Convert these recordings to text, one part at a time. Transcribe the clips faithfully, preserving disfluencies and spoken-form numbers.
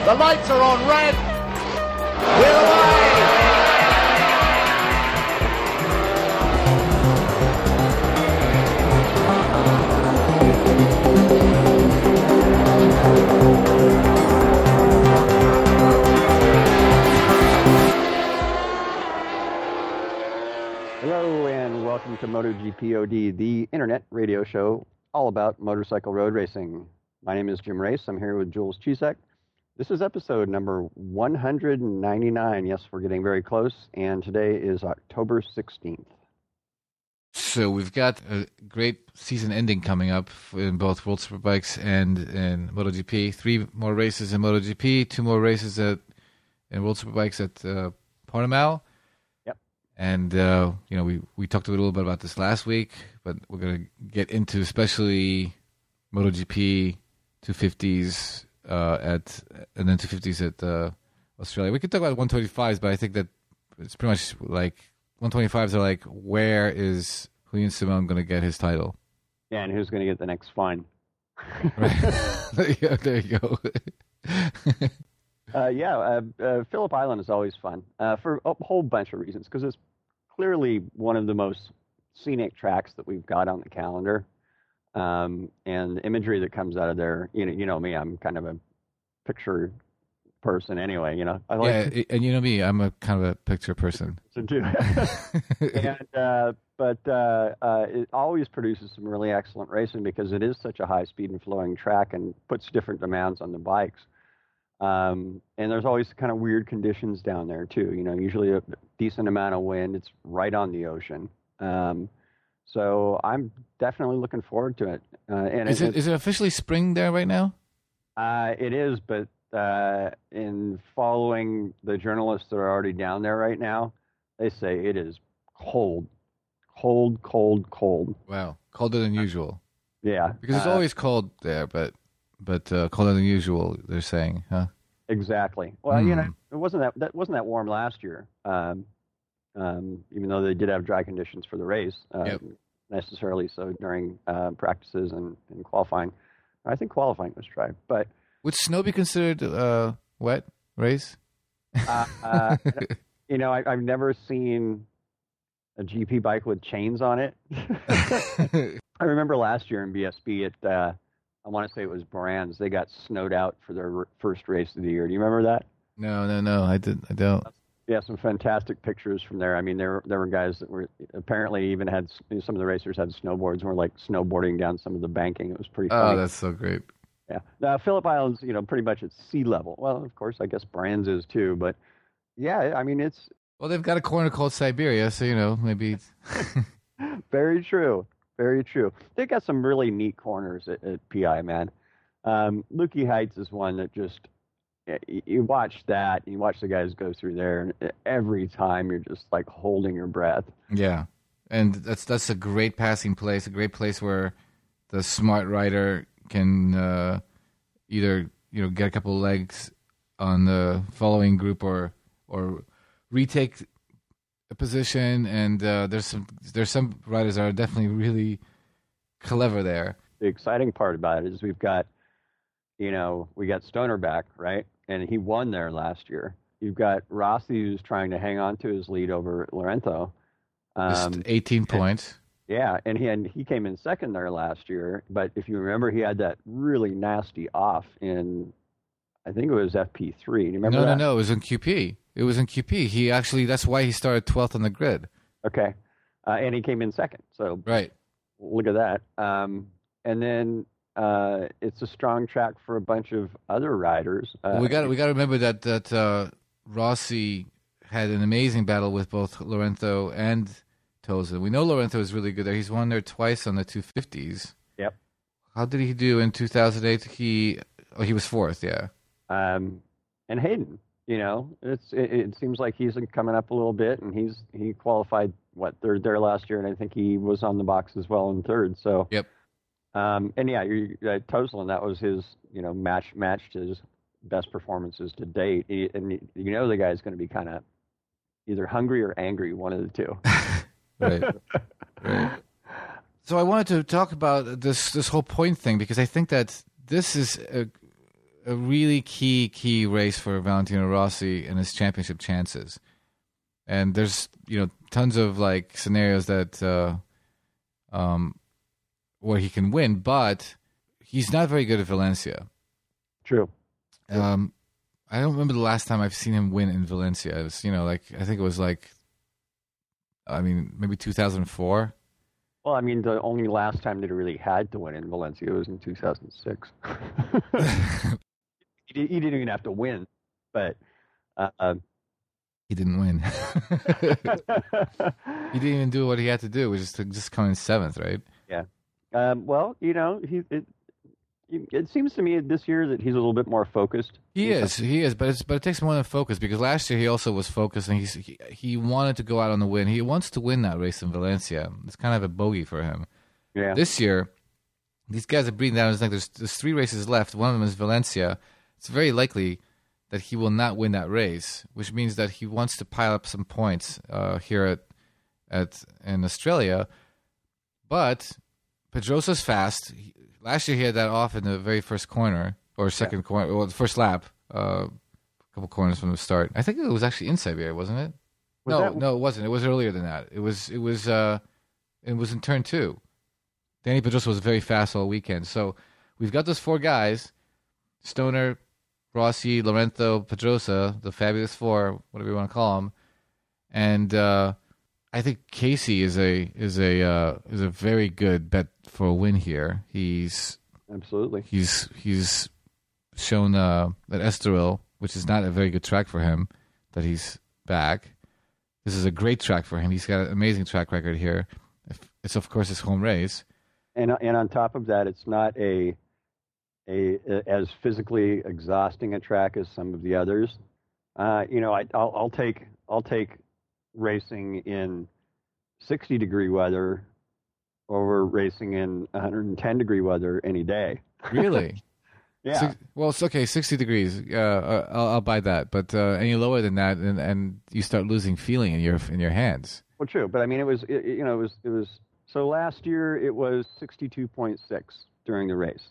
The lights are on red. We're away. Hello and welcome to MotoGP O D, the internet radio show all about motorcycle road racing. My name is Jim Race. I'm here with Jules Chesek. This is episode number one hundred ninety-nine. Yes, we're getting very close, and today is October sixteenth. So we've got a great season ending coming up in both World Superbikes and in MotoGP. Three more races in MotoGP, two more races at in World Superbikes at uh, Portimao. Yep. And uh, you know, we we talked a little bit about this last week, but we're going to get into especially MotoGP two fifties. Uh, at and then two fifties at uh, Australia. We could talk about one twenty-fives, but I think that it's pretty much like one twenty-fives are like, where is Julian Simon going to get his title? Yeah, and who's going to get the next fine? Right. Yeah, there you go. uh, yeah, uh, uh, Phillip Island is always fun uh, for a whole bunch of reasons, because it's clearly one of the most scenic tracks that we've got on the calendar. Um, and the imagery that comes out of there, you know, you know me, I'm kind of a picture person anyway, you know. I like yeah, to, and you know me, I'm a kind of a picture person. So too. and, uh, but uh, uh, it always produces some really excellent racing because it is such a high speed and flowing track and puts different demands on the bikes. Um, and there's always kind of weird conditions down there too. You know, usually a decent amount of wind. It's right on the ocean. Um, So I'm definitely looking forward to it. Uh, and is it, it is it officially spring there right now? Uh, it is, but uh, in following the journalists that are already down there right now, they say it is cold, cold, cold, cold. Wow, colder than usual. Yeah, because it's uh, always cold there, but but uh, colder than usual. They're saying, huh? Exactly. Well, hmm. you know, it wasn't that that wasn't that warm last year. Um, Um, even though they did have dry conditions for the race, uh, yep. necessarily so during uh, practices and, and qualifying. I think qualifying was dry, but would snow be considered uh, wet race? uh, uh, you know, I, I've never seen a G P bike with chains on it. I remember last year in B S B at uh, I want to say it was Brands. They got snowed out for their r- first race of the year. Do you remember that? No, no, no. I did. I don't. Yeah, some fantastic pictures from there. I mean, there there were guys that were apparently even had some of the racers had snowboards and were like snowboarding down some of the banking. It was pretty funny. Oh, that's so great. Yeah. Now, Phillip Island's, you know, pretty much at sea level. Well, of course, I guess Brands is too. But yeah, I mean, it's. Well, they've got a corner called Siberia, so, you know, maybe. Very true. Very true. They got some really neat corners at, at P I, man. Um, Lukey Heights is one that just. You watch that, you watch the guys go through there, and every time you're just like holding your breath. Yeah, and that's that's a great passing place, a great place where the smart rider can uh, either you know get a couple of legs on the following group or or retake a position. And uh, there's some there's some riders that are definitely really clever there. The exciting part about it is we've got, you know, we got Stoner back, right? And he won there last year. You've got Rossi, who's trying to hang on to his lead over Lorenzo. Um, Just eighteen points. And, yeah, and he and he came in second there last year. But if you remember, he had that really nasty off in, I think it was F P three. Do you remember no, that? No, no, it was in Q P. It was in Q P. He actually, that's why he started twelfth on the grid. Okay. Uh, and he came in second. So right. Look at that. Um, and then... Uh, it's a strong track for a bunch of other riders. Uh, well, we got we got to remember that that uh, Rossi had an amazing battle with both Lorenzo and Tosa. We know Lorenzo is really good there. He's won there twice on the two fifties. Yep. How did he do in two thousand eight? He oh he was fourth. Yeah. Um, and Hayden, you know, it's it, it seems like he's coming up a little bit, and he's he qualified what third there last year, and I think he was on the box as well in third. So. Yep. Um, and yeah, you, uh, Toslin, that was his, you know, match matched his best performances to date. He, and you know the guy's going to be kind of either hungry or angry, one of the two. Right. Right. So I wanted to talk about this this whole point thing because I think that this is a, a really key key race for Valentino Rossi and his championship chances. And there's you know tons of like scenarios that uh, um, where he can win, but he's not very good at Valencia. True. Um, I don't remember the last time I've seen him win in Valencia. It was, you know, like I think it was like, I mean, maybe two thousand four. Well, I mean, the only last time that he really had to win in Valencia was in two thousand six. he, he didn't even have to win, but uh, he didn't win. He didn't even do what he had to do, which is to just come in seventh, right? Yeah. Um, well, you know, he it, it seems to me this year that he's a little bit more focused. He is, he is, but it's but it takes more than focus because last year he also was focused and he's, he he wanted to go out on the win. He wants to win that race in Valencia. It's kind of a bogey for him. Yeah. This year, these guys are breathing down his neck. There's there's three races left. One of them is Valencia. It's very likely that he will not win that race, which means that he wants to pile up some points uh, here at at in Australia. But Pedrosa's fast. He, last year he had that off in the very first corner. Or second yeah. corner, well, the first lap, uh, a couple corners from the start. I think it was actually in Siberia, wasn't it? Was no, that... no, it wasn't. It was earlier than that. It was, it was, uh, it was in turn two. Danny Pedrosa was very fast all weekend. So we've got those four guys: Stoner, Rossi, Lorenzo, Pedrosa, the fabulous four, whatever you want to call them. And uh, I think Casey is a is a uh, is a very good bet for a win here. He's absolutely he's he's. shown uh, at Estoril, which is not a very good track for him, that he's back. This is a great track for him. He's got an amazing track record here. It's, of course, his home race. And and on top of that, it's not a, a, a as physically exhausting a track as some of the others. Uh, you know, I, I'll, I'll take I'll take racing in sixty degree weather over racing in one hundred ten degree weather any day. Really? Yeah. Six, well, it's okay. Sixty degrees. Uh, I'll, I'll buy that. But uh, any lower than that, and, and you start losing feeling in your in your hands. Well, true. But I mean, it was it, you know it was it was so last year it was sixty-two point six during the race.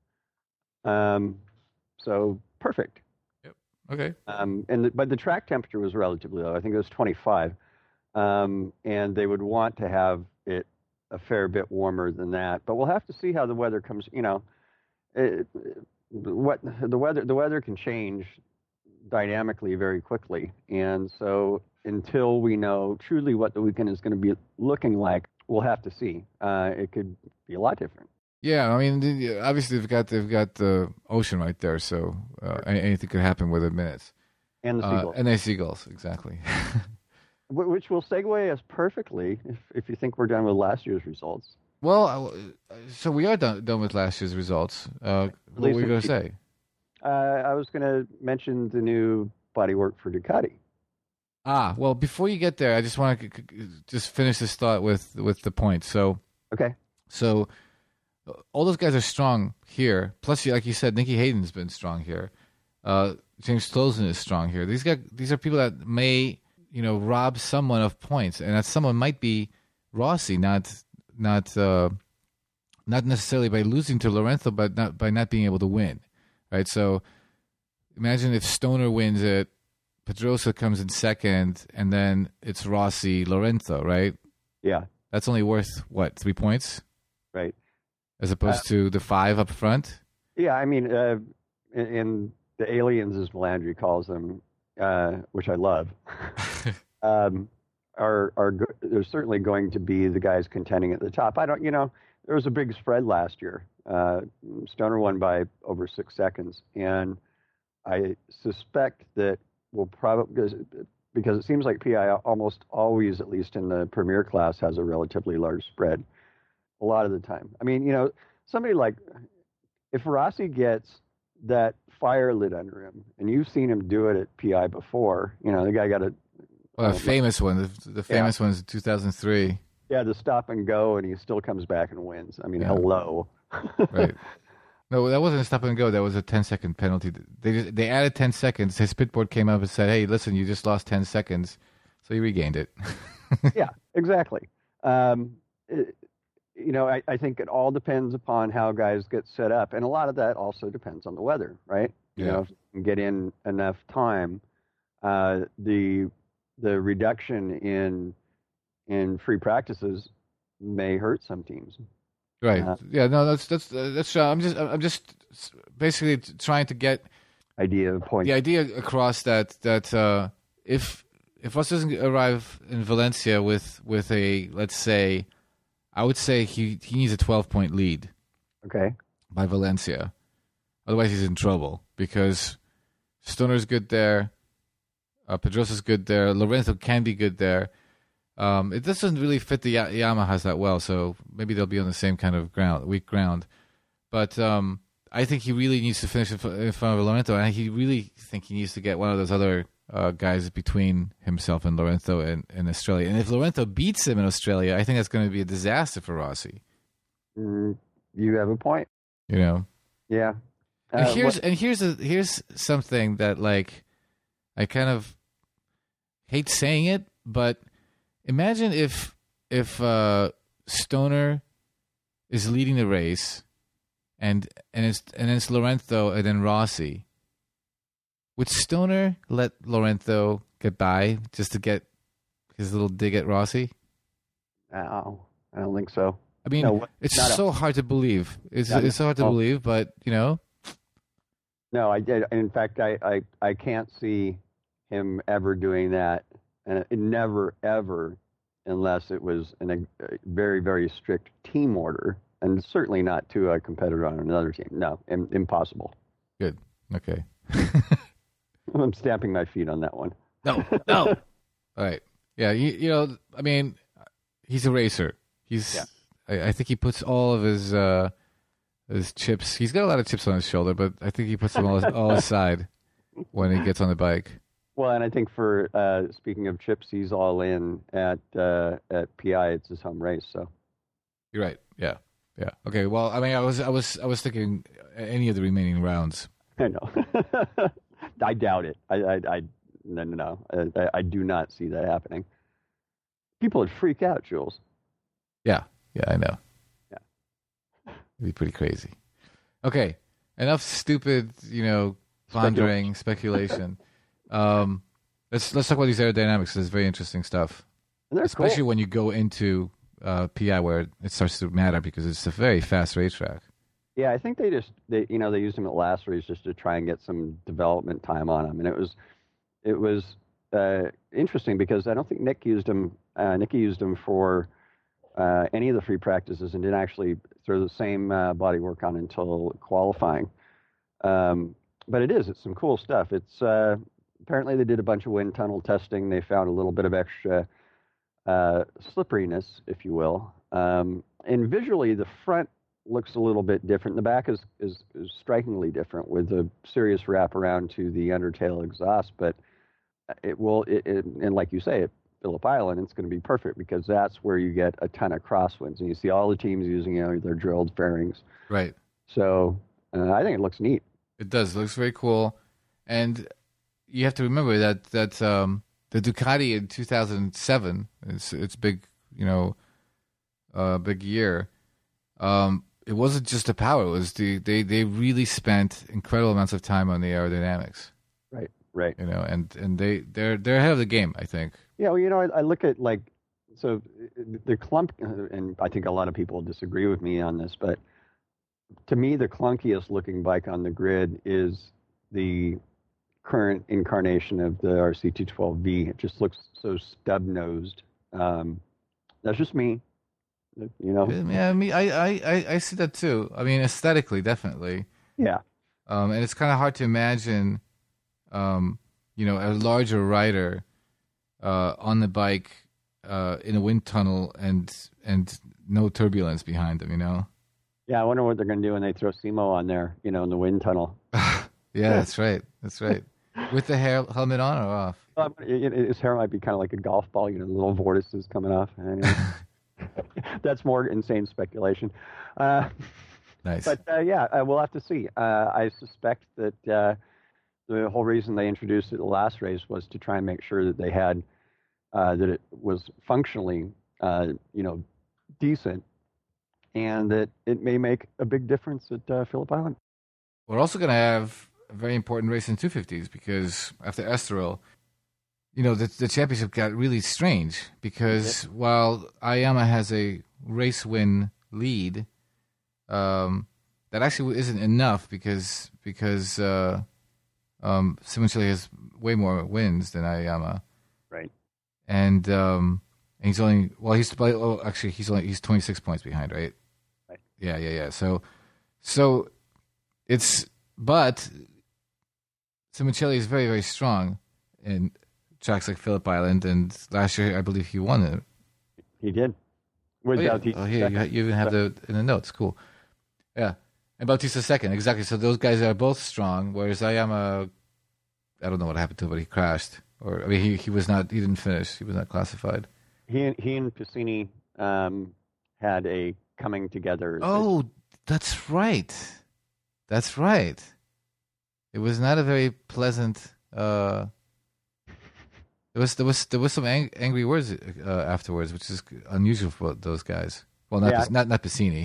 Um, so perfect. Yep. Okay. Um, and the, but the track temperature was relatively low. I think it was twenty-five. Um, and they would want to have it a fair bit warmer than that. But we'll have to see how the weather comes. You know. It, what the weather the weather can change dynamically very quickly, and so until we know truly what the weekend is going to be looking like, we'll have to see. Uh, it could be a lot different. Yeah, I mean, obviously they've got they've got the ocean right there, so uh, anything could happen within minutes. And the seagulls. Uh, and the seagulls, exactly. Which will segue us perfectly if if you think we're done with last year's results. Well, so we are done, done with last year's results. Uh, what were you going to say? Uh, I was going to mention the new bodywork for Ducati. Ah, well, before you get there, I just want to just finish this thought with, with the point. So, okay. So, all those guys are strong here. Plus, like you said, Nicky Hayden's been strong here. Uh, James Closen is strong here. These guys, these are people that may, you know, rob someone of points, and that someone might be Rossi, not. Not uh, not necessarily by losing to Lorenzo, but not by not being able to win, right? So imagine if Stoner wins it, Pedrosa comes in second, and then it's Rossi, Lorenzo, right? Yeah. That's only worth, what, three points? Right. As opposed uh, to the five up front? Yeah, I mean, uh, in, in the aliens, as Melandri calls them, uh, which I love, um, Are are there's certainly going to be the guys contending at the top. I don't, you know, there was a big spread last year. Uh, Stoner won by over six seconds, and I suspect that we'll probably because, because it seems like P I almost always, at least in the premier class, has a relatively large spread. A lot of the time, I mean, you know, somebody like if Rossi gets that fire lit under him, and you've seen him do it at P I before, you know, the guy got a Well, the famous one, the, the famous yeah. one is two thousand three. Yeah, the stop and go, and he still comes back and wins. I mean, yeah. hello. Right. No, that wasn't a stop and go. That was a ten-second penalty. They just, they added ten seconds. His pit board came up and said, hey, listen, you just lost ten seconds. So he regained it. Yeah, exactly. Um, it, you know, I, I think it all depends upon how guys get set up. And a lot of that also depends on the weather, right? You Yeah. know, if you can get in enough time, uh, the the reduction in in free practices may hurt some teams. Right. Uh, yeah. No. That's that's uh, that's. Uh, I'm just I'm just basically t- trying to get idea point. the idea across that that uh, if if Russ doesn't arrive in Valencia with with a, let's say, I would say he he needs a twelve point lead. Okay. By Valencia, otherwise he's in trouble because Stoner's good there, uh, Pedrosa's good there, Lorenzo can be good there. Um, it doesn't really fit the y- Yamahas that well, so maybe they'll be on the same kind of ground, weak ground. But um, I think he really needs to finish in front of Lorenzo, and I really think he needs to get one of those other uh, guys between himself and Lorenzo in, in Australia. And if Lorenzo beats him in Australia, I think that's going to be a disaster for Rossi. Mm, you have a point. You know? Yeah. Uh, And here's what, and here's a here's something that, like, I kind of hate saying it, but imagine if if uh, Stoner is leading the race, and and it's and it's Lorenzo and then Rossi. Would Stoner let Lorenzo get by just to get his little dig at Rossi? no, I don't think so. I mean, No, it's not a- so hard to believe. It's Not- it's so hard to oh. believe, but you know, No, I did. In fact, I, I, I can't see him ever doing that, and it never ever, unless it was in a, a very very strict team order, and certainly not to a competitor on another team. No, im- impossible. good. Okay. I'm stamping my feet on that one. No, no. All right. Yeah, you, you know, I mean, he's a racer. He's. Yeah. I, I think he puts all of his uh, his chips. He's got a lot of chips on his shoulder, but I think he puts them all, all aside when he gets on the bike. Well, and I think for uh, speaking of chips, he's all in at uh, at P I. It's his home race, so You're right. Yeah. Yeah. Okay. Well, I mean, I was, I was, I was thinking any of the remaining rounds. I know. I doubt it. I, I, I no, no, no. I, I do not see that happening. People would freak out, Jules. Yeah. Yeah. I know. Yeah. It'd be pretty crazy. Okay. Enough stupid, you know, pondering, speculation. um, let's let's talk about these aerodynamics. It's very interesting stuff, And they're especially cool. when you go into uh, P I where it starts to matter because it's a very fast racetrack. Yeah, I think they just they you know they used him at last race just to try and get some development time on him, and it was it was uh, interesting because I don't think Nick used him. Uh, Nicky used him for uh, any of the free practices and didn't actually throw the same uh, body work on until qualifying. Um, but it is it's some cool stuff. It's uh, apparently they did a bunch of wind tunnel testing. They found a little bit of extra uh, slipperiness, if you will, um, and visually the front looks a little bit different. The back is, is, is strikingly different with a serious wraparound to the undertail exhaust, but it will, it, it, and like you say, at Phillip Island, it's going to be perfect because that's where you get a ton of crosswinds. And you see all the teams using, you know, their drilled fairings. Right. So uh, I think it looks neat. It does. It looks very cool. And you have to remember that that um, the Ducati in two thousand seven, it's it's big, you know, uh, big year. Um, it wasn't just the power; it was the they they really spent incredible amounts of time on the aerodynamics. Right, right. You know, and and they they're they're ahead of the game, I think. Yeah, well, you know, I, I look at like so the clump, and I think a lot of people disagree with me on this, but to me, the clunkiest looking bike on the grid is the current incarnation of the R C two twelve V. It just looks so stub nosed. Um, that's just me. You know? Yeah, I mean, I, I, I, I see that too. I mean, aesthetically, definitely. Yeah. Um, and it's kind of hard to imagine, um, you know, a larger rider uh, on the bike uh, in a wind tunnel and and no turbulence behind them. You know. Yeah, I wonder what they're going to do when they throw Simo on there. You know, in the wind tunnel. yeah, that's right. That's right. With the hair, helmet on or off? Um, it, it, his hair might be kind of like a golf ball. You know, the little vortices coming off. Anyway. That's more insane speculation. Uh, Nice. But uh, yeah, uh, we'll have to see. Uh, I suspect that uh, the whole reason they introduced it the last race was to try and make sure that they had uh, that it was functionally, uh, you know, decent, and that it may make a big difference at uh, Phillip Island. We're also going to have a very important race in two fifties because after Estoril, you know, the, the championship got really strange because yeah. while Aoyama has a race win lead, um, that actually isn't enough because because uh, um, Simoncelli has way more wins than Aoyama, right? And um, and he's only well, he's oh, actually he's only he's twenty-six points behind, right? Right. Yeah, yeah, yeah. So so it's but Simoncelli is very very strong in tracks like Phillip Island, and last year I believe he won it. He did. With oh, yeah. Bautista oh, here you, you even have the in the notes. Cool. Yeah, and Bautista second, exactly. So those guys are both strong. Whereas Aoyama, I don't know what happened to him, but he crashed, or I mean, he, he was not. He didn't finish. He was not classified. He and he and Piscini um, had a coming together. Oh, that's right. That's right. It was not a very pleasant. Uh, There was there was there was some ang- angry words uh, afterwards, which is unusual for those guys. Well, not yeah. not not Piscini.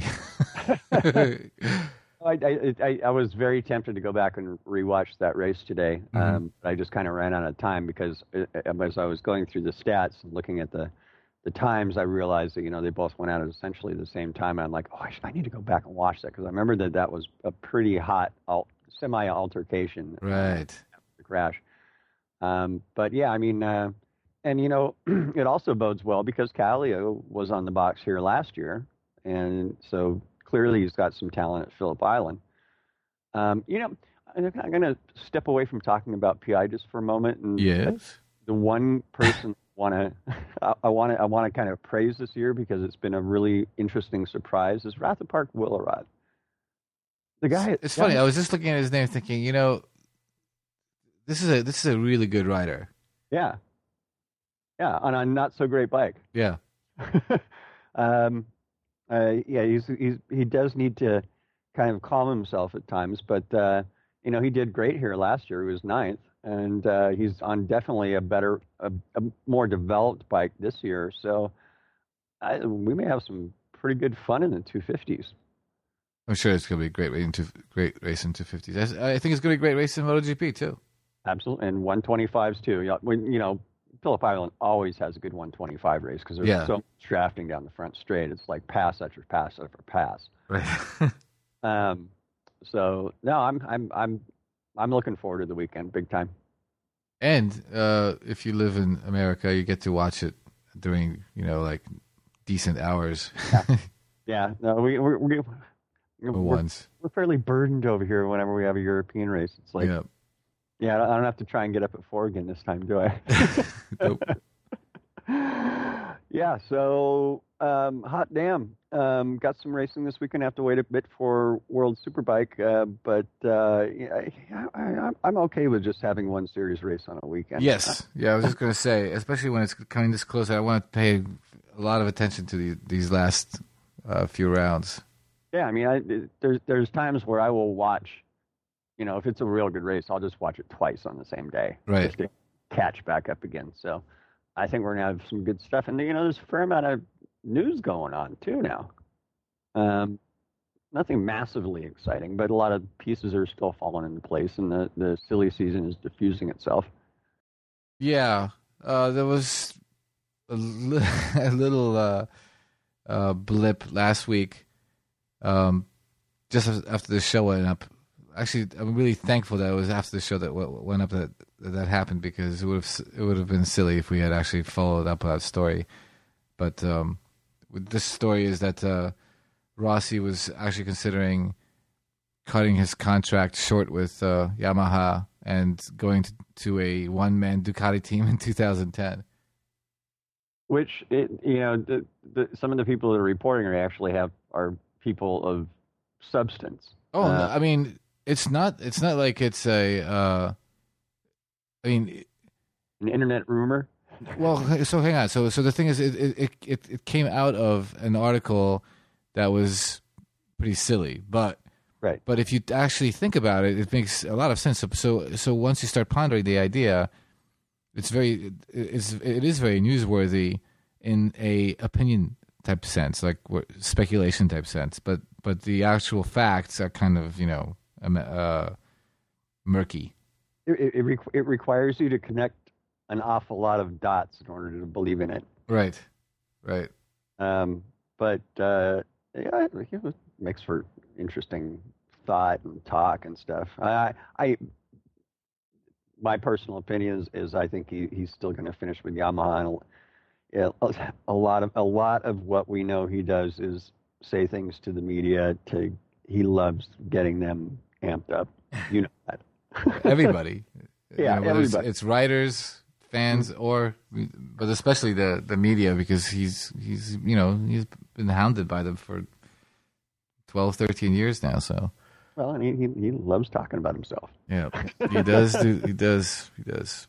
I, I, I I was very tempted to go back and rewatch that race today. Mm-hmm. Um, I just kind of ran out of time because it, as I was going through the stats and looking at the the times, I realized that you know they both went out at essentially the same time. I'm like, oh, I, should, I need to go back and watch that because I remember that that was a pretty hot al- semi altercation. Right. Uh, the crash. Um, but yeah, I mean, uh, and you know, it also bodes well because Kallio was on the box here last year, and so clearly he's got some talent at Phillip Island. Um, you know, I'm going to step away from talking about P I just for a moment, and yes, the one person want to I want to I want to kind of praise this year because it's been a really interesting surprise is Ratha Park Willerod. The guy, it's, it's funny. I was just looking at his name, thinking, you know. This is a this is a really good rider. Yeah, yeah, on a not so great bike. Yeah, um, uh, yeah, he's he's he does need to kind of calm himself at times, but uh, you know he did great here last year. He was ninth, and uh, he's on definitely a better, a, a more developed bike this year. So I, we may have some pretty good fun in the two fifties. I'm sure it's going to be a great race in two, great race in two fifties. I, I think it's going to be a great race in MotoGP too. Absolutely, and one twenty-fives too. You know, when, you know, Phillip Island always has a good one twenty-five race because there's yeah. so much drafting down the front straight. It's like pass after pass after pass. Right. um, so no, I'm I'm I'm I'm looking forward to the weekend, big time. And uh, if you live in America, you get to watch it during you know like decent hours. yeah. yeah. No, we we we. For we're, once. we're fairly burdened over here whenever we have a European race. It's like. Yeah. Yeah, I don't have to try and get up at four again this time, do I? Nope. Yeah, so um, hot damn. Um, got some racing this weekend. Have to wait a bit for World Superbike, uh, but uh, yeah, I, I'm okay with just having one series race on a weekend. Yes, yeah, I was just going to say, especially when it's coming this close, I want to pay a lot of attention to the, these last uh, few rounds. Yeah, I mean, I, there's there's times where I will watch. You know, if it's a real good race, I'll just watch it twice on the same day. Right. Just to catch back up again. So I think we're going to have some good stuff. And, you know, there's a fair amount of news going on, too, now. Um, nothing massively exciting, but a lot of pieces are still falling into place, and the, the silly season is diffusing itself. Yeah. Uh, there was a, li- a little uh, uh, blip last week um, just after the show went up. Actually, I'm really thankful that it was after the show that went up that that happened because it would have it would have been silly if we had actually followed up that story. But um, this story is that uh, Rossi was actually considering cutting his contract short with uh, Yamaha and going to, to a one-man Ducati team in two thousand ten. Which it, you know, the, the, some of the people that are reporting are actually have are people of substance. Oh, uh, I mean. It's not. It's not like it's a. Uh, I mean, an internet rumor. Well, so hang on. So, so the thing is, it it it it came out of an article that was pretty silly, but right. But if you actually think about it, it makes a lot of sense. So, so, so once you start pondering the idea, it's very, it's it is very newsworthy in a opinion type sense, like speculation type sense. But but the actual facts are kind of you know. Uh, murky. It it, requ- it requires you to connect an awful lot of dots in order to believe in it. Right, right. Um, but uh, yeah, it makes for interesting thought and talk and stuff. I, I my personal opinion is, is I think he, he's still going to finish with Yamaha. And a, a lot of a lot of what we know he does is say things to the media. To he loves getting them amped up. You know that. Everybody. Yeah, you know, whether everybody. It's, it's writers, fans, mm-hmm. or but especially the, the media, because he's he's you know he's been hounded by them for twelve, thirteen years now. So. Well, and he, he he loves talking about himself. Yeah, he does. do, he does. He does.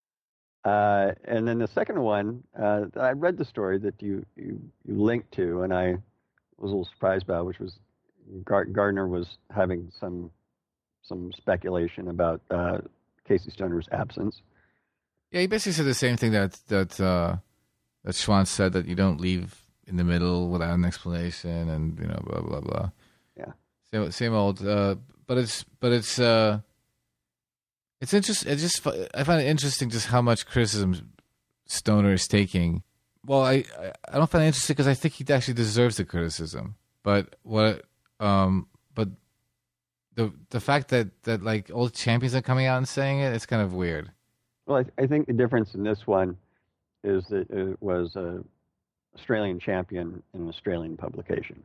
Uh, and then the second one, uh, I read the story that you, you you linked to, and I was a little surprised about, which was Gar- Gardner was having some some speculation about uh, Casey Stoner's absence. Yeah, he basically said the same thing that that uh, that Schwantz said, that you don't leave in the middle without an explanation, and you know, blah blah blah. Yeah. Same, same old, uh, but it's but it's uh, it's interesting. It's just I find it interesting just how much criticism Stoner is taking. Well, I I don't find it interesting because I think he actually deserves the criticism. But what um, but the the fact that, that like old champions are coming out and saying it, it's kind of weird. Well, I, th- I think the difference in this one is that it was a Australian champion in an Australian publication.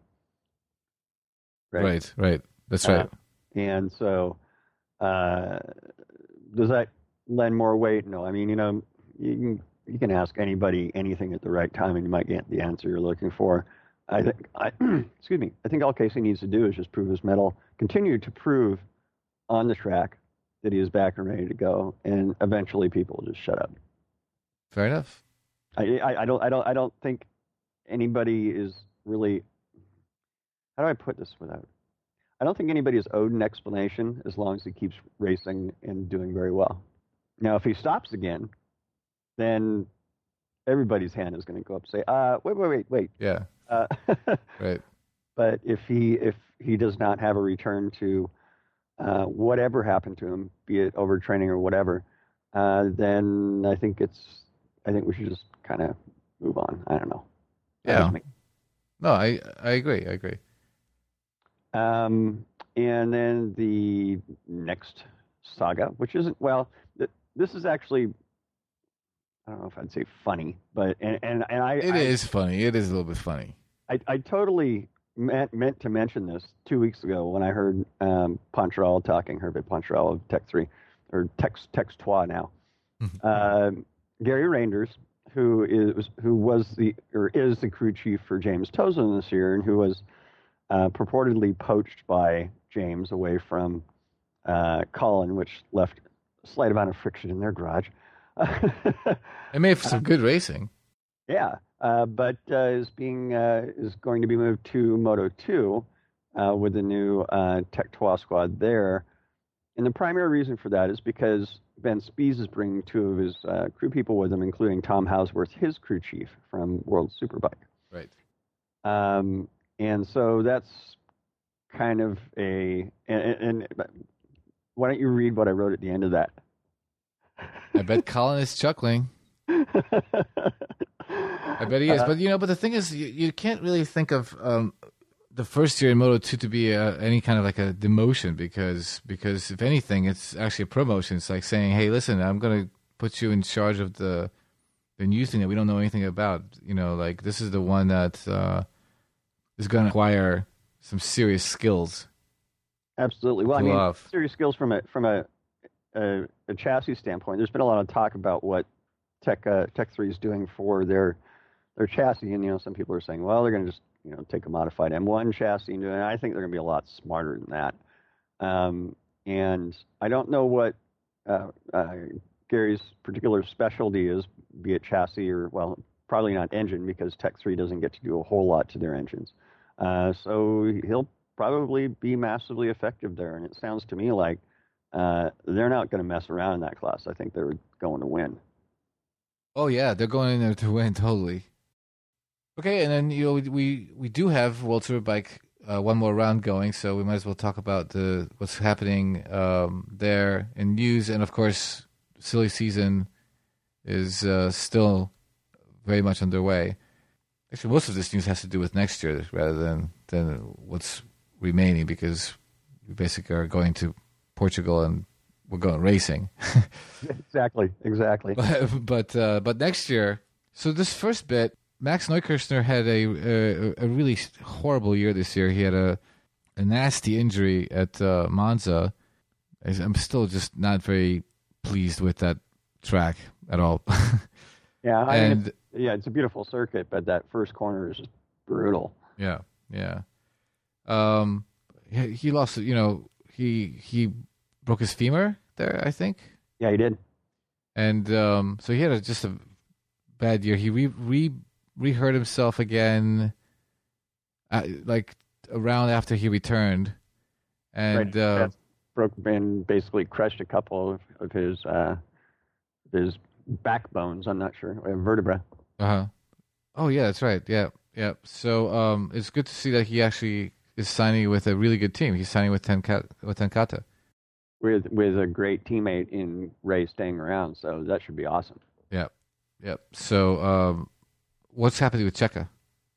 Right, right. right. That's right. Uh, and so, uh, does that lend more weight? No. I mean, you know, you can you can ask anybody anything at the right time, and you might get the answer you're looking for. I think, I, excuse me. I think all Casey needs to do is just prove his mettle, continue to prove on the track that he is back and ready to go, and eventually people will just shut up. Fair enough. I, I, I don't I don't I don't think anybody is really. How do I put this without? I don't think anybody is owed an explanation as long as he keeps racing and doing very well. Now, if he stops again, then everybody's hand is going to go up and say, uh, wait, wait, wait, wait. Yeah. Uh, right. But if he if he does not have a return to uh, whatever happened to him, be it overtraining or whatever, uh, then I think it's I think we should just kind of move on. I don't know. Yeah. No, I I agree. I agree. Um, and then the next saga, which isn't, well, th- this is actually, I don't know if I'd say funny, but, and, and, and I... It I, is funny. It is a little bit funny. I, I totally meant, meant to mention this two weeks ago when I heard um, Poncharal talking, Herbert Poncharal of Tech three, or Tech, Tech trois now. uh, Gary Reinders, who is, who was the, or is the crew chief for James Tozen this year, and who was Uh, purportedly poached by James away from uh, Colin, which left a slight amount of friction in their garage. It made for some good racing. Yeah, uh, but uh, is being uh, is going to be moved to Moto two uh, with the new uh, Tech trois squad there. And the primary reason for that is because Ben Spies is bringing two of his uh, crew people with him, including Tom Hausworth, his crew chief from World Superbike. Right. Um, And so that's kind of a, and, and why don't you read what I wrote at the end of that? I bet Colin is chuckling. I bet he is. But, you know, but the thing is, you, you can't really think of um, the first year in Moto two to be a, any kind of like a demotion because, because if anything, it's actually a promotion. It's like saying, hey, listen, I'm going to put you in charge of the, the new thing that we don't know anything about. You know, like this is the one that... Uh, is going to require some serious skills. Absolutely. Well, I mean, off. serious skills from a from a, a a chassis standpoint. There's been a lot of talk about what Tech uh, Tech three is doing for their their chassis, and you know, some people are saying, well, they're going to just you know take a modified M one chassis and do it. And I think they're going to be a lot smarter than that. Um, and I don't know what uh, uh, Gary's particular specialty is, be it chassis or well, probably not engine because Tech three doesn't get to do a whole lot to their engines. Uh, so he'll probably be massively effective there. And it sounds to me like uh, they're not going to mess around in that class. I think they're going to win. Oh, yeah. They're going in there to win, totally. Okay, and then, you know, we we do have World Superbike uh, one more round going, so we might as well talk about the what's happening um, there in news. And of course, silly season is uh, still very much underway. Actually, most of this news has to do with next year rather than, than what's remaining, because we basically are going to Portugal and we're going racing. Exactly, exactly. But but, uh, but next year, so this first bit, Max Neukirchner had a, a a really horrible year this year. He had a a nasty injury at uh, Monza. I'm still just not very pleased with that track at all. Yeah, I and mean, it's, yeah, it's a beautiful circuit, but that first corner is just brutal. Yeah, yeah. Um, he, he lost. You know, he he broke his femur there, I think. Yeah, he did. And um, so he had a, just a bad year. He re re re-hurt himself again, uh, like around after he returned, and right. uh, broke and basically crushed a couple of, of his uh, his backbones. I'm not sure, uh, vertebra. Uh huh. Oh yeah, that's right. Yeah, yeah. So um, it's good to see that he actually is signing with a really good team. He's signing with Tenkata, with Tenkata, with with a great teammate in Ray staying around. So that should be awesome. Yeah, yeah. So um, what's happening with Checa?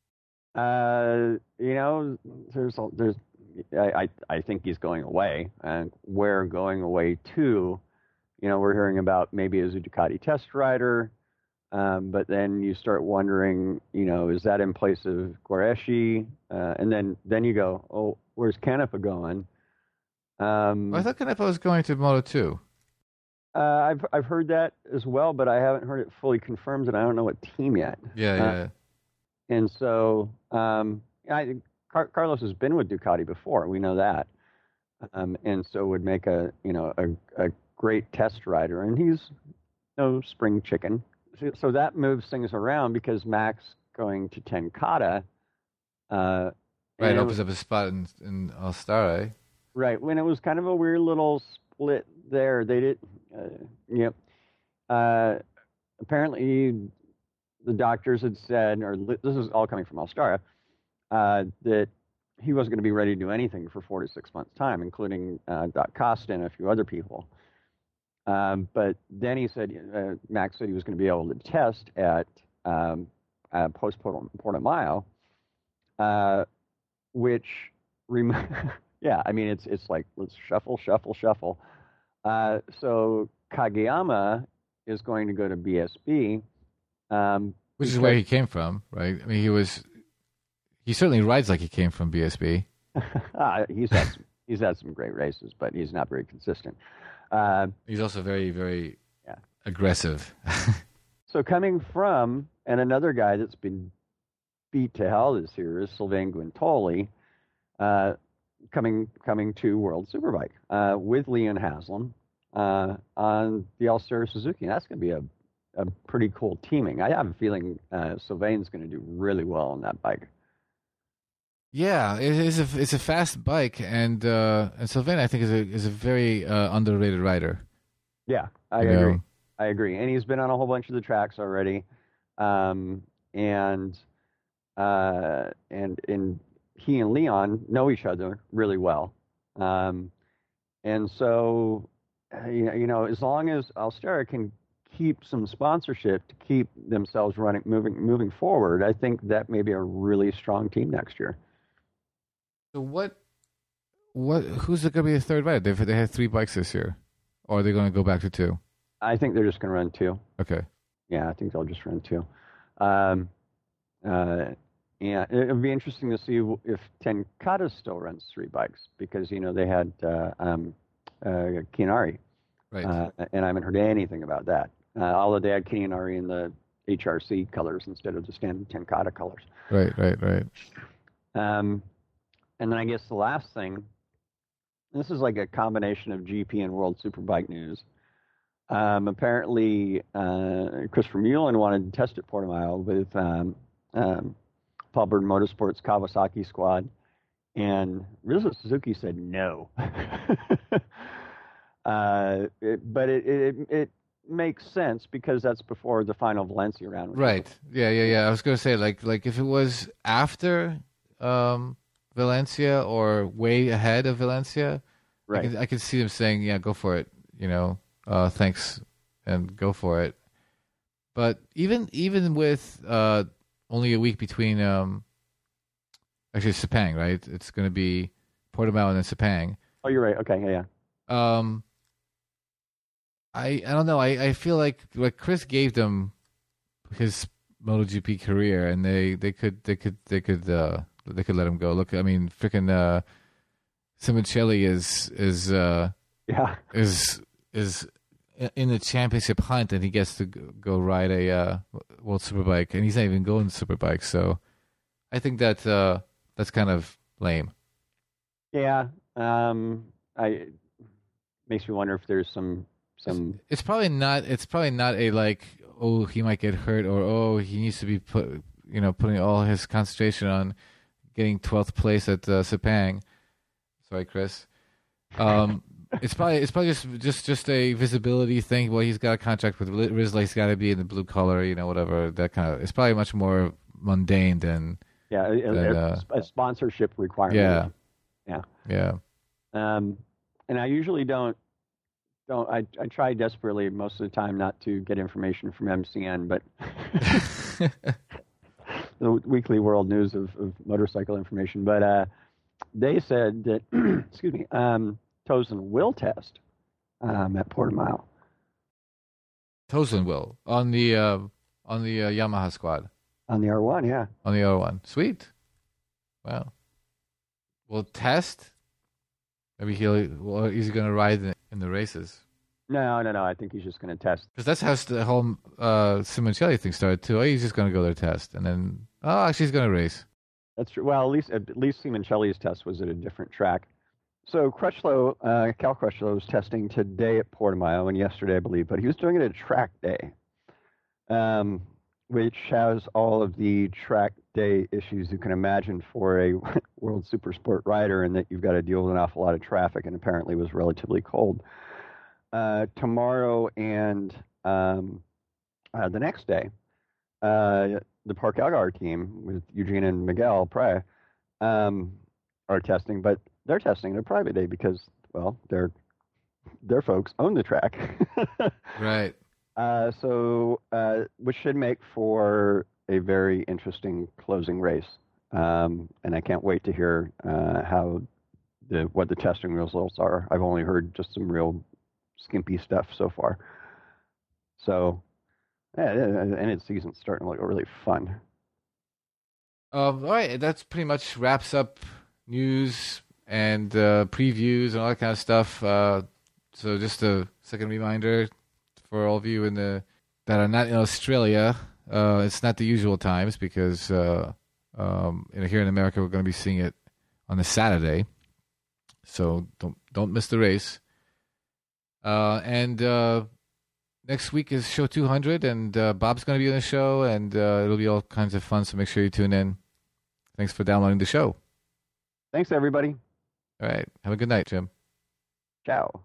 Uh, you know, there's there's I, I I think he's going away, and where going away to? You know, we're hearing about maybe as a Ducati test rider, um, but then you start wondering, you know, is that in place of Guareschi? Uh, and then then you go, oh, where's Canepa going? Um, I thought Canepa was going to Moto two. Uh, I've I've heard that as well, but I haven't heard it fully confirmed, and I don't know what team yet. Yeah, yeah. Uh, and so, um, I, Car- Carlos has been with Ducati before. We know that, um, and so would make a you know a, a great test rider, and he's no spring chicken. So, so that moves things around because Max going to Tenkata. Uh, right, opens was, up a spot in in All-Star. Right, when it was kind of a weird little split there. They did, uh, you know, uh, apparently the doctors had said, or this is all coming from All-Star, uh, that he wasn't going to be ready to do anything for four to six months' time, including uh, Doc Costa and a few other people. Um, but then he said, uh, Max said he was going to be able to test at um, uh, post Portimao, uh, which, rem- yeah, I mean, it's it's like, let's shuffle, shuffle, shuffle. Uh, so Kageyama is going to go to B S B. Um, which is where he came from, right? I mean, he was, he certainly rides like he came from B S B. uh, he's, had some, he's had some great races, but he's not very consistent. Uh, He's also very, very yeah. aggressive. So coming from, and another guy that's been beat to hell this year is Sylvain Guintoli, uh, coming coming to World Superbike uh, with Leon Haslam uh, on the All-Star Suzuki. And that's going to be a, a pretty cool teaming. I have a feeling uh, Sylvain's going to do really well on that bike. Yeah, it is a it's a fast bike, and uh, and Sylvain I think is a is a very uh, underrated rider. Yeah, I you agree. know? I agree, and he's been on a whole bunch of the tracks already, um, and uh, and and he and Leon know each other really well, um, and so uh, you know, you know as long as Alstera can keep some sponsorship to keep themselves running, moving moving forward, I think that may be a really strong team next year. So what, what? Who's going to be the third rider? They they had three bikes this year, or are they going to go back to two? I think they're just going to run two. Okay. Yeah, I think they'll just run two. Um, uh, yeah, it'll be interesting to see if Tenkata still runs three bikes because you know they had uh, um, uh, Kinari, right? Uh, and I haven't heard anything about that. Uh, although they had Kinari in the H R C colors instead of the standard Tenkata colors. Right, right, right. Um, And then I guess the last thing, this is like a combination of G P and World Superbike news. Um, apparently, uh, Christopher Mullen wanted to test at Portimao with um, um, Paul Bird Motorsports Kawasaki squad, and Rizzo Suzuki said no. uh, it, but it, it it makes sense because that's before the final Valencia round. Right. Yeah, yeah, yeah. I was going to say like like if it was after. Um, Valencia or way ahead of Valencia, Right. I can, I can see them saying, "Yeah, go for it." You know, uh, thanks, and go for it. But even even with uh, only a week between, um, actually Sepang, right? It's going to be Portimao and then Sepang. Oh, you're right. Okay, yeah, yeah. Um, I I don't know. I, I feel like like Chris gave them his MotoGP career, and they, they could they could they could uh, they could let him go. Look, I mean, freaking uh, Simoncelli is is uh, Yeah. is is in the championship hunt, and he gets to go ride a uh, World Superbike, and he's not even going to Superbike. So I think that uh, that's kind of lame. Yeah. Um, I makes me wonder if there's some some. It's probably not. It's probably not a like, oh, he might get hurt, or oh, he needs to be put, you know, putting all his concentration on getting twelfth place at uh, Sepang. Sorry, Chris. Um, it's probably it's probably just just just a visibility thing. Well, he's got a contract with Risley. He's got to be in the blue collar, you know, whatever. That kind of. It's probably much more mundane than. Yeah, a, than, a, uh, a sponsorship requirement. Yeah. Yeah. Yeah. Um, and I usually don't don't I, I try desperately most of the time not to get information from M C N, but the weekly world news of, of motorcycle information. But uh, they said that excuse me, um, Tozen will test um, at Portimao. Tozen will on the uh, on the uh, Yamaha squad On the R one, yeah. on the other one. Sweet. Wow. Well, test. Maybe he'll. Well, is he going to ride in, in the races? No, no, no. I think he's just going to test. Because that's how the whole uh, Simoncelli thing started too. Oh, he's just going to go there test, and then oh, actually he's going to race. That's true. Well, at least at least Simoncelli's test was at a different track. So Crutchlow, uh, Cal Crutchlow was testing today at Portimao and yesterday, I believe, but he was doing it at track day, um, which has all of the track day issues you can imagine for a World Supersport rider, and that you've got to deal with an awful lot of traffic, and apparently was relatively cold. Uh, tomorrow and um, uh, the next day, uh, the Park Algar team with Eugene and Miguel Pre um, are testing, but they're testing at a private day because, well, their their folks own the track. Right. Uh, so, uh, which should make for a very interesting closing race, um, and I can't wait to hear uh, how the what the testing results are. I've only heard just some real skimpy stuff so far. So, yeah, and its season's starting to look really fun. Um, all right, that's pretty much wraps up news and uh, previews and all that kind of stuff. Uh, so, just a second reminder for all of you in the that are not in Australia. Uh, it's not the usual times because uh, um, in, here in America we're going to be seeing it on a Saturday. So don't don't miss the race. Uh, and uh, next week is show two hundred, and uh, Bob's going to be on the show, and uh, it'll be all kinds of fun. So make sure you tune in. Thanks for downloading the show. Thanks, everybody. All right, have a good night, Jim. Ciao.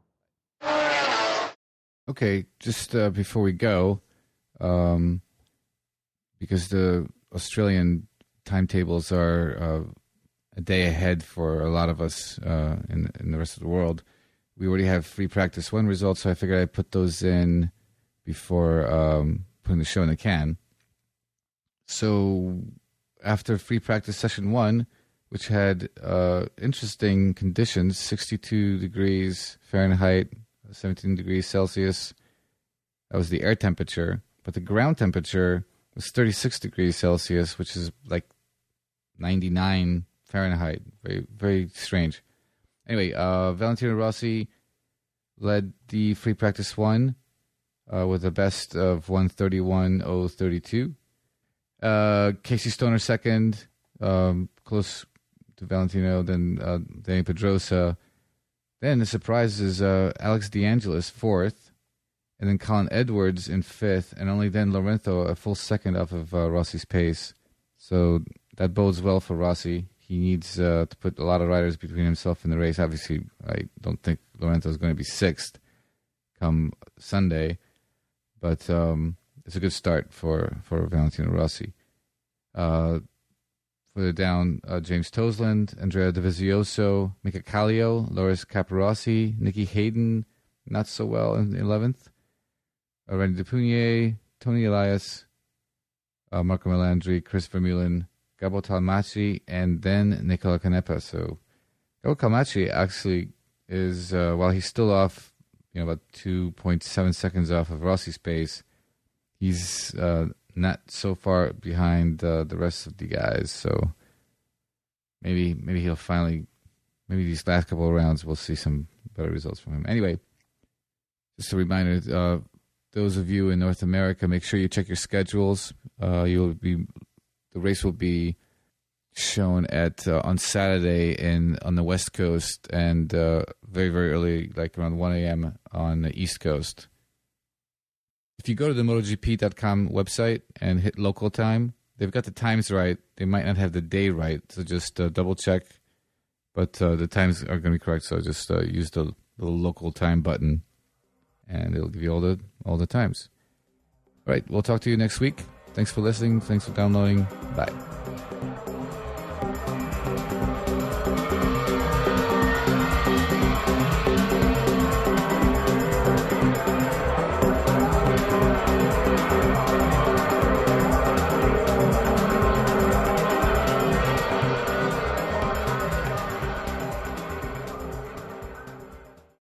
Okay, just uh, before we go, um, because the Australian timetables are uh, a day ahead for a lot of us uh, in, in the rest of the world, we already have free practice one results, so I figured I'd put those in before um, putting the show in the can. So after free practice session one, which had uh, interesting conditions, sixty-two degrees Fahrenheit, seventeen degrees Celsius. That was the air temperature. But the ground temperature was thirty-six degrees Celsius, which is like ninety-nine Fahrenheit. Very, very strange. Anyway, uh, Valentino Rossi led the free practice one uh, with a best of one thirty-one point oh thirty-two. Uh, Casey Stoner second, um, close to Valentino, then uh, Danny Pedrosa. Then the surprise is uh, Alex DeAngelis fourth, and then Colin Edwards in fifth, and only then Lorenzo a full second off of uh, Rossi's pace. So that bodes well for Rossi. He needs uh, to put a lot of riders between himself and the race. Obviously, I don't think Lorenzo is going to be sixth come Sunday, but um, it's a good start for, for Valentino Rossi. Uh, further down, uh, James Toseland, Andrea Dovizioso, Mika Kallio, Loris Capirossi, Nikki Hayden, not so well in eleventh. Uh, Randy DePugnier, Tony Elias, uh, Marco Melandri, Chris Vermeulen, Gabo Talmachi, and then Nicola Canepa. So Gabo Talmachi actually is, uh, while he's still off, you know, about two point seven seconds off of Rossi's pace, he's uh, not so far behind uh, the rest of the guys. So maybe maybe he'll finally, maybe these last couple of rounds we'll see some better results from him. Anyway, just a reminder, uh, those of you in North America, make sure you check your schedules. Uh, you'll be the race will be shown at uh, on Saturday in on the West Coast and uh, very very early, like around one a.m. on the East Coast. If you go to the MotoGP dot com website and hit local time, they've got the times right. They might not have the day right, so just uh, double check. But uh, the times are going to be correct, so just uh, use the little local time button, and it'll give you all the all the times. All right, we'll talk to you next week. Thanks for listening. Thanks for downloading. Bye.